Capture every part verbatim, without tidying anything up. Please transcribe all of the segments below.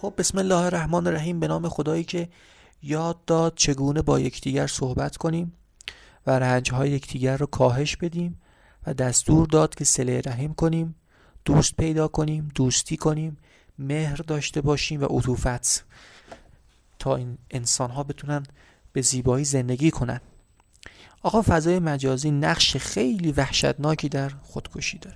خب بسم الله الرحمن الرحیم. به نام خدایی که یاد داد چگونه با یکدیگر صحبت کنیم و رنجهای یکدیگر رو کاهش بدیم و دستور داد که صله رحم کنیم، دوست پیدا کنیم، دوستی کنیم، مهر داشته باشیم و عطوفت، تا این انسان ها بتونن به زیبایی زندگی کنن. آقا فضای مجازی نقش خیلی وحشتناکی در خودکشی داره.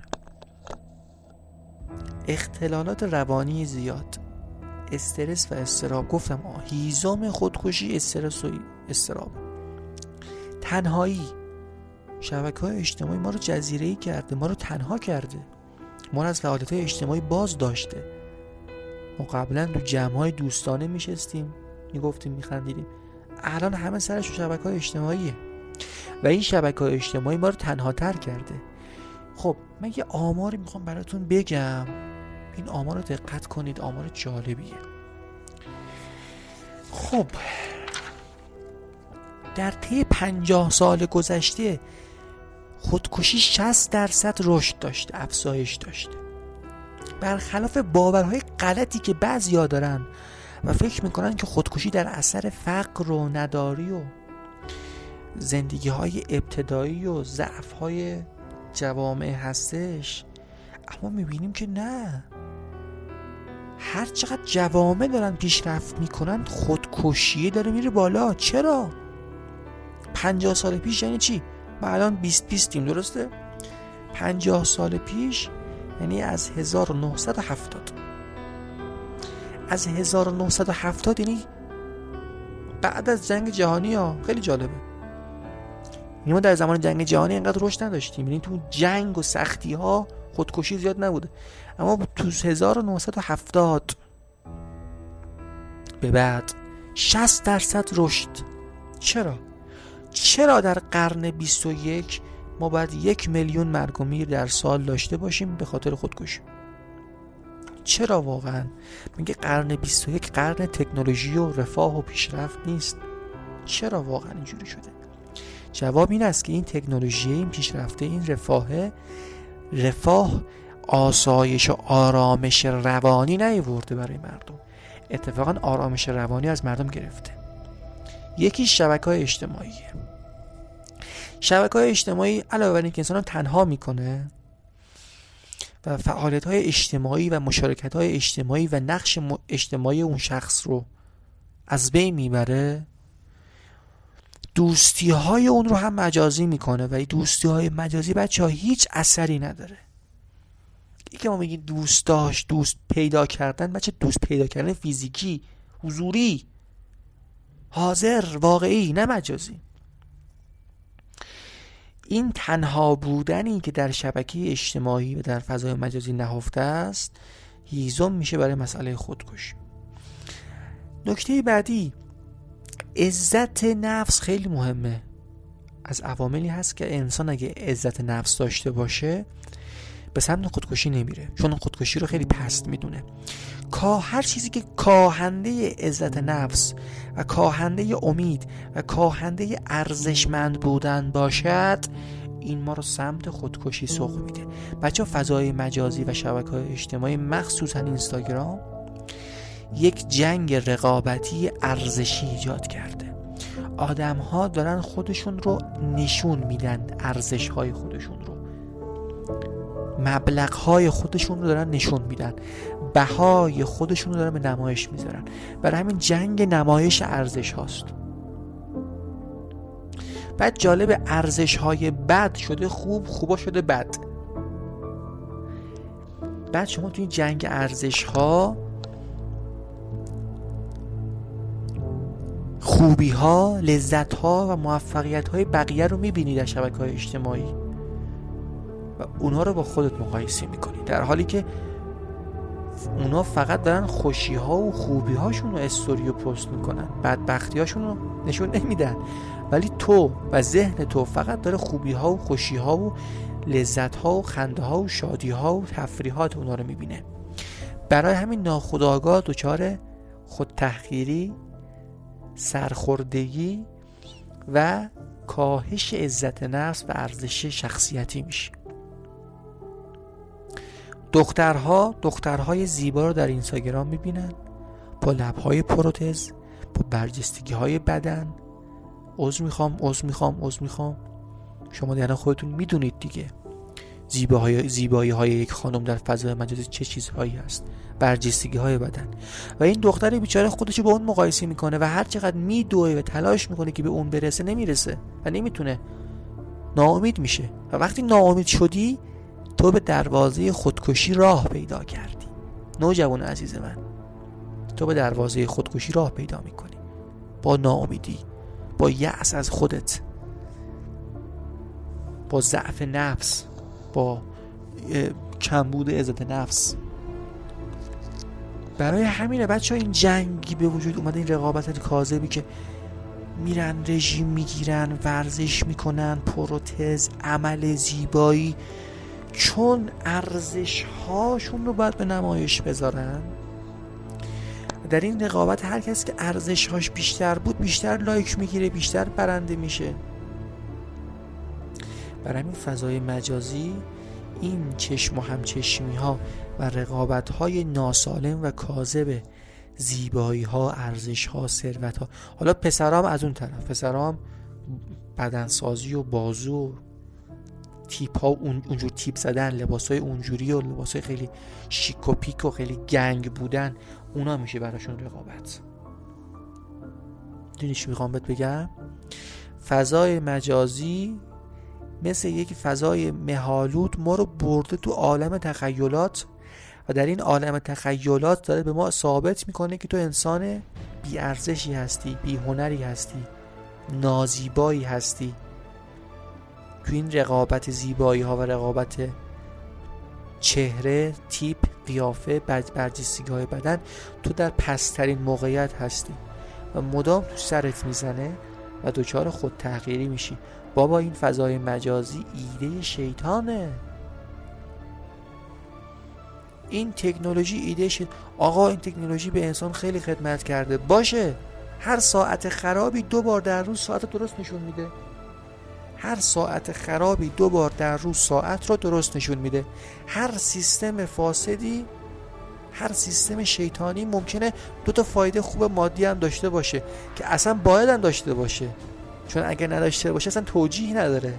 اختلالات روانی زیاد، استرس و اضطراب. گفتم آه هیزم خودکشی استرس و اضطراب. تنهایی، شبکه‌های اجتماعی ما رو جزیره‌ای کرده، ما رو تنها کرده، ما رو از فعالیت‌های اجتماعی باز داشته. ما قبلا تو جمع‌های دوستانه میشستیم، میگفتیم، میخندیدیم، الان همه سرش شبکه‌های اجتماعیه و این شبکه‌های اجتماعی ما رو تنها تر کرده. خب من یه آماری میخوام براتون بگم، این آمار رو دقت کنید، آمار جالبیه. خب در طی پنجاه سال گذشته خودکشی شصت درصد رشد داشته، افزایش داشته، برخلاف باورهای غلطی که بعضیا دارن و فکر میکنن که خودکشی در اثر فقر و نداری و زندگی های ابتدایی و ضعف های جوامع هستش. اما میبینیم که نه، هر چقدر جوامع دارن پیشرفت میکنن خودکشی داره میره بالا. چرا؟ پنجاه سال پیش یعنی چی؟ ما الان بیست بیستیم، درسته؟ پنجاه سال پیش یعنی از هزار و نهصد و هفتاد، از هزار و نهصد و هفتاد یعنی بعد از جنگ جهانی ها. خیلی جالبه، یعنی ما در زمان جنگ جهانی اینقدر رشد نداشتیم، یعنی تو جنگ و سختی ها خودکشی زیاد نبوده، اما تو هزار و نهصد و هفتاد به بعد شصت درصد رشد. چرا؟ چرا در قرن بیست و یک ما باید یک میلیون مرگ و میر در سال داشته باشیم به خاطر خودکشی؟ چرا واقعا؟ میگه قرن بیست و یک قرن تکنولوژی و رفاه و پیشرفت نیست. چرا واقعا اینجوری شده؟ جواب این است که این تکنولوژی، این پیشرفته، این رفاه رفاه آسایش و آرامش روانی نیاورده برای مردم، اتفاقا آرامش روانی از مردم گرفته. یکی شبکه‌های اجتماعیه. شبکه‌های اجتماعی علاوه بر اینکه انسان تنها میکنه و فعالیت‌های اجتماعی و مشارکت‌های اجتماعی و نقش اجتماعی اون شخص رو از بین میبره، دوستی‌های اون رو هم مجازی میکنه و این دوستی‌های مجازی بچه‌ها هیچ اثری نداره. این که ما میگیم دوست داشت، دوست پیدا کردن، بچه دوست پیدا کردن فیزیکی، حضوری، حاضر، واقعی، نه مجازی. این تنها بودنی که در شبکه اجتماعی و در فضای مجازی نهفته است هیزم میشه برای مسئله خودکشی. نکته بعدی، عزت نفس خیلی مهمه. از عواملی هست که انسان اگه عزت نفس داشته باشه به سمت خودکشی نمیره، چون خودکشی رو خیلی پست میدونه. کا هر چیزی که کاهنده عزت نفس و کاهنده امید و کاهنده ارزشمند بودن باشد، این ما رو سمت خودکشی سوق میده. بچه ها فضای مجازی و شبکه‌های اجتماعی مخصوصا اینستاگرام یک جنگ رقابتی ارزشی ایجاد کرده. آدم ها دارن خودشون رو نشون میدن، ارزش های خودشون رو، مبلغ های خودشون رو دارن نشون میدن، بهای خودشون رو دارن به نمایش میذارن. برای همین جنگ نمایش ارزش هاست. بعد جالب، ارزش های بد شده خوب، خوبا شده بد. بعد شما توی جنگ ارزش ها خوبی ها، لذت ها و موفقیت های بقیه رو میبینی در شبکه‌های اجتماعی و اونا رو با خودت مقایسه میکنی، در حالی که اونا فقط دارن خوشی ها و خوبی هاشون رو استوری و پست میکنن، بدبختی هاشون رو نشون نمیدن، ولی تو و ذهن تو فقط داره خوبی ها و خوشی ها و لذت ها و خنده ها و شادی ها و تفریحات اونا رو میبینه. برای همین ناخودآگاه دچار خودتحقیری، سرخوردگی و کاهش عزت نفس و ارزش شخصیتی میشه. دخترها دخترهای زیبا رو در اینستاگرام میبینن، با لبهای پروتز، با برجستگی های بدن. عذر میخوام عذر میخوام عذر میخوام شما دیگه خودتون میدونید دیگه زیبایی زیبایی های یک خانم در فضای مجازی چه چیزهایی هست. برجستگی های بدن. و این دختر بیچاره خودشو با اون مقایسه میکنه و هر چقدر میدوه و تلاش میکنه که به اون برسه نمیرسه و نمیتونه، ناامید میشه. و وقتی ناامید شدی تو به دروازه خودکشی راه پیدا کردی. نوجوان عزیز من، تو به دروازه خودکشی راه پیدا میکنی با ناامیدی، با یأس از خودت، با ضعف نفس، با کمبود عزت نفس. برای همینه بچه ها این جنگی به وجود اومده، این رقابت کاذبی که میرن رژیم میگیرن، ورزش میکنن، پروتز، عمل زیبایی، چون ارزش هاشون رو باید به نمایش بذارن. در این رقابت هر کسی که ارزش هاش بیشتر بود بیشتر لایک میگیره، بیشتر برنده میشه. برای همین فضای مجازی این چشم و همچشمی ها و رقابت های ناسالم و کاذب زیبایی ها، ارزش ها، ثروت ها. حالا پسرام از اون طرف، پسرام بدنسازی و بازو و تیپ ها، اون اونجور تیپ زدن، لباس های اونجوری و لباس های خیلی شیک و پیک و خیلی گنگ بودن، اونا میشه براشون رقابت. دونی چی میخوام بهت بگم؟ فضای مجازی مثل یک فضای مه‌آلود ما رو برده تو عالم تخیلات و در این عالم تخیلات داره به ما ثابت میکنه که تو انسان بی ارزشی هستی، بی هنری هستی، نازیبایی هستی. تو این رقابت زیبایی ها و رقابت چهره، تیپ، قیافه، برجستگی های بدن، تو در پسترین موقعیت هستی و مدام تو سرت میزنه و دوچار خود تحقیری میشی. بابا این فضای مجازی ایده شیطانه. این تکنولوژی ایده شد. آقا این تکنولوژی به انسان خیلی خدمت کرده، باشه. هر ساعت خرابی دو بار در روز ساعت درست نشون میده. هر ساعت خرابی دو بار در روز ساعت رو درست نشون میده. هر سیستم فاسدی، هر سیستم شیطانی ممکنه دو تا فایده خوب مادی هم داشته باشه که اصلا باید هم داشته باشه، چون اگر نداشته باشه اصلا توجیه نداره.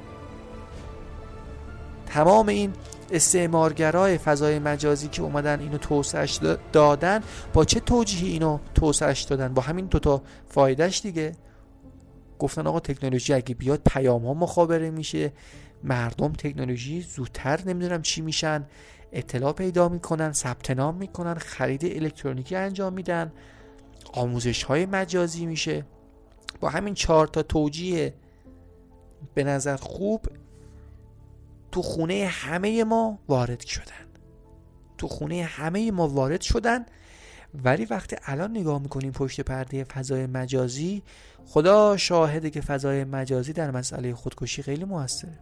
تمام این استعمارگرای فضای مجازی که اومدن اینو توسعهش دادن، با چه توجیهی اینو توسعهش دادن؟ با همین دوتا فایدهش دیگه. گفتن آقا تکنولوژی اگه بیاد پیام ها مخابره میشه، مردم تکنولوژی زودتر نمیدونم چی میشن، اطلاع پیدا میکنن، ثبت نام میکنن، خرید الکترونیکی انجام میدن، آموزش های مجازی میشه. با همین چهار تا توجیه به نظر خوب تو خونه همه ما وارد شدن تو خونه همه ما وارد شدن ولی وقتی الان نگاه میکنیم پشت پرده فضای مجازی، خدا شاهده که فضای مجازی در مسئله خودکشی خیلی موثره.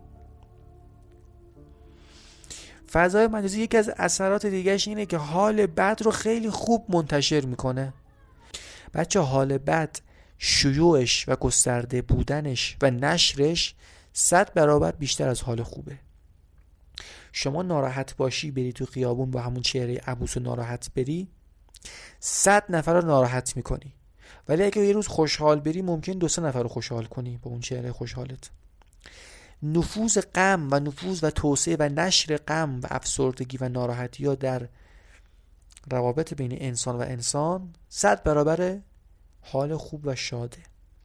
فضای مجازی یکی از اثرات دیگهش اینه که حال بد رو خیلی خوب منتشر میکنه. بچه حال بد، شیوعش و گسترده بودنش و نشرش صد برابر بیشتر از حال خوبه. شما ناراحت باشی بری تو خیابون با همون چهره عبوس و ناراحت بری، صد نفر رو ناراحت میکنی. ولی اگه یه روز خوشحال بری ممکن دو سه نفر رو خوشحال کنی با اون چهره خوشحالت. نفوذ غم و نفوذ و توسعه و نشر غم و افسردگی و ناراحتی ها در روابط بین انسان و انسان صد برابر حال خوب و شاده.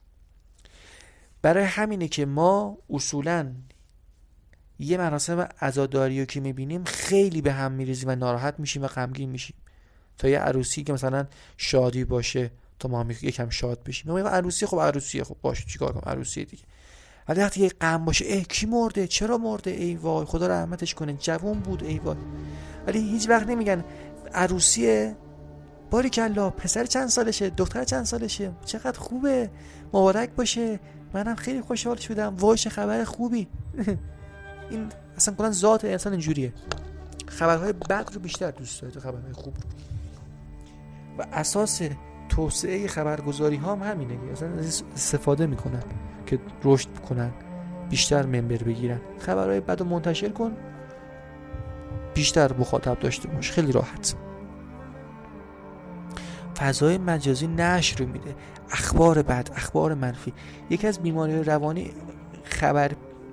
برای همینه که ما اصولاً یه مراسم عزاداری رو که میبینیم خیلی به هم میریزیم و ناراحت میشیم و غمگین میشیم. تا یه عروسی که مثلا شادی باشه تا ما هم یکم شاد بشیم. ما عروسی خب عروسیه، خب باشه چیکار کنم، عروسیه دیگه. ولی وقتی یه غم باشه، ای کی مرده، چرا مرده، ای وای خدا رحمتش کنه، جوان بود، ای وای. ولی هیچ وقت نمیگن عروسیه، باریکلا، پسر چند سالشه، دختر چند سالشه، چقدر خوبه، مبارک باشه، منم خیلی خوشحال شدم، وای چه خبر خوبی. این اصلا کلا ذات انسان اینجوریه، خبرهای بد رو بیشتر دوست داره تا خبرهای خوب رو. و اساس توسعه خبرگزاری ها هم همینه که اصلا استفاده میکنن که رشد کنن، بیشتر ممبر بگیرن. خبرهای بد رو منتشر کن، بیشتر مخاطب داشته باش، خیلی راحت. فضای مجازی نشر میده، اخبار بد، اخبار منفی. یکی از بیماری روانی خبر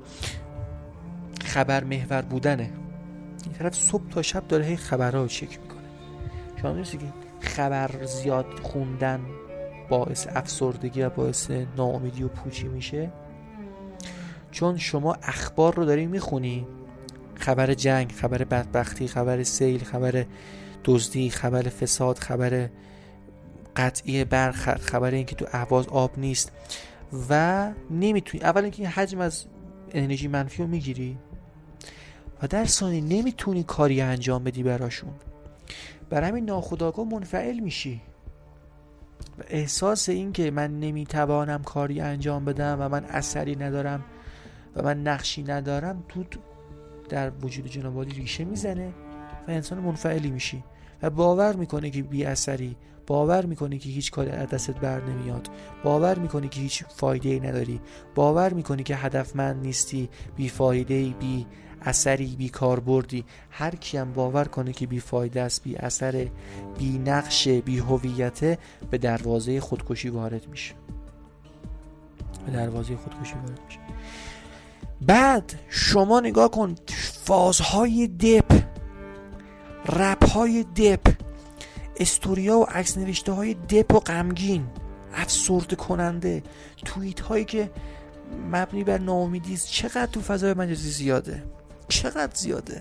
خبر محور بودنه. این طرف صبح تا شب داره هی خبرها رو چک میکنه. شما می‌دونید که خبر زیاد خوندن باعث افسردگی و باعث ناامیدی و پوچی میشه؟ چون شما اخبار رو داری میخونی، خبر جنگ، خبر بدبختی، خبر سیل، خبر دزدی، خبر فساد، خبر قطعی برق، خبر اینکه تو اهواز آب نیست و نمیتونی، اول اینکه حجم از انرژی منفی رو میگیری و در ثانی نمیتونی کاری انجام بدی براشون. برای همین ناخودآگاه منفعل میشی و احساس این که من نمیتوانم کاری انجام بدم و من اثری ندارم و من نقشی ندارم تو در وجود جناب عالی ریشه میزنه و انسان منفعلی میشی و باور میکنه که بی اثری، باور میکنی که هیچ کاری از دستت بر نمیاد، باور میکنی که هیچ فایده ای نداری، باور میکنی که هدفمند نیستی، بی فایده ای، بی اثری، بی کاربردی. هر کیم باور کنه که بی فایده است، بی اثر، بی نقش، بی هویت، به دروازه خودکشی وارد میشه. به دروازه خودکشی وارد میشه. بعد شما نگاه کن فازهای دپ، رپ‌های دپ، استوریا و عکس نوشته های دپ و غمگین، افسرده کننده، توییت هایی که مبنی بر ناامیدی است، چقدر تو فضای مجازی زیاده، چقدر زیاده،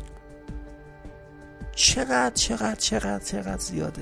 چقدر چقدر چقدر چقدر زیاده.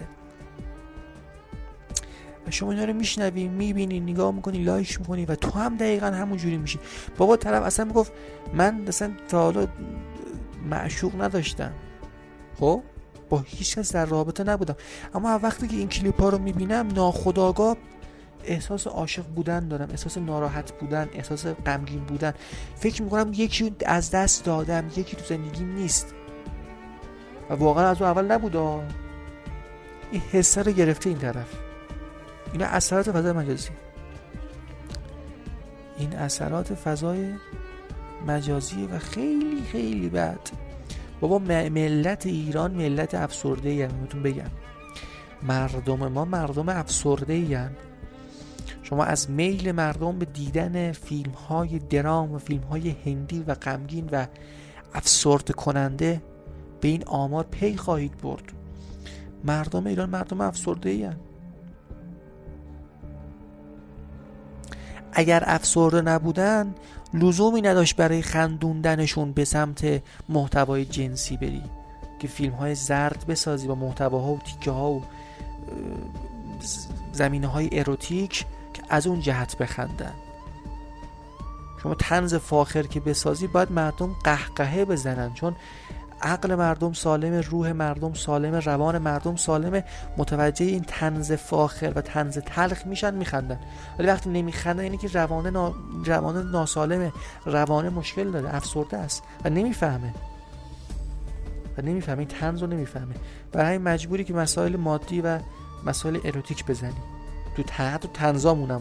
و شما اینا رو میشنوی، میبینی، نگاه میکنی، لایک میکنی و تو هم دقیقا همون جوری میشی. بابا طرف اصلا میگفت من اصلا تا حالا معشوق نداشتم، خب با هیچ کس در رابطه نبودم، اما وقتی که این کلیپ ها رو میبینم ناخودآگاه احساس عاشق بودن دارم، احساس ناراحت بودن، احساس غمگین بودن. فکر میکنم یکی از دست دادم، یکی تو زندگیم نیست و واقعا از اون اول نبود. این حسه رو گرفته این طرف. این اثرات فضای مجازی، این اثرات فضای مجازی و خیلی خیلی بد. بابا ملت ایران ملت افسرده ای هم. میتون بگم مردم ما مردم افسرده ای هم. شما از میل مردم به دیدن فیلم های درام و فیلم های هندی و غمگین و افسرده کننده به این آمار پی خواهید برد. مردم ایران مردم افسرده ای هم. اگر افسرده نبودن لزومی نداشت برای خندوندنشون به سمت محتوای جنسی بری که فیلم های زرد بسازی با محتواها و تیکه ها و زمینه های اروتیک که از اون جهت بخندن. شما طنز فاخر که بسازی باید مردم قهقهه بزنن، چون عقل مردم سالم، روح مردم سالم، روان مردم سالم، متوجه این طنز فاخر و طنز تلخ میشن، میخندن. ولی وقتی نمیخندن اینه که روان نا... روان ناسالمه، روان مشکل داره، افسرده است و نمیفهمه و نمیفهمه این طنز رو نمیفهمه. برای همین مجبوری که مسائل مادی و مسائل اروتیک بزنی تو تحت و طنزامونم.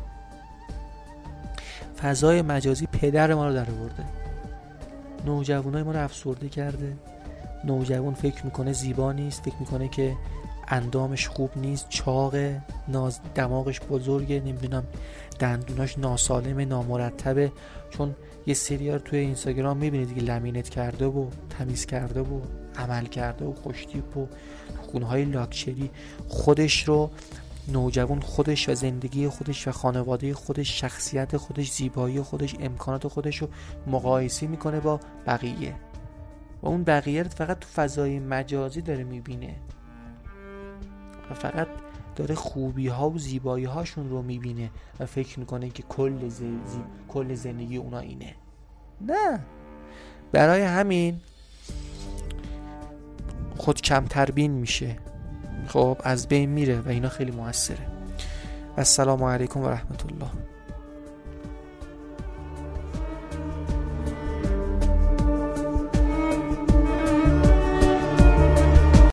فضای مجازی پدر ما رو در آورده، نوجوانای ما رو افسرده کرده. نوجوان فکر میکنه زیبا نیست، فکر میکنه که اندامش خوب نیست، چاقه، ناز دماغش بزرگه، نمیدونم دندوناش ناسالمه، نامرتبه. چون یه سریار توی اینستاگرام میبینید که لامینت کرده و تمیز کرده و عمل کرده و خوشتیپ و خونه‌های لاکچری خودش رو، نوجوان خودش و زندگی خودش و خانواده خودش، شخصیت خودش، زیبایی خودش، امکانات خودش رو مقایسه میکنه با بقیه و اون بقیه رو فقط تو فضای مجازی داره میبینه و فقط داره خوبی ها و زیبایی هاشون رو میبینه و فکر میکنه که کل, زی... کل زندگی اونا اینه. نه، برای همین خود کمتر بین میشه، خب از بین میره و اینا خیلی موثره. السلام علیکم و رحمت الله.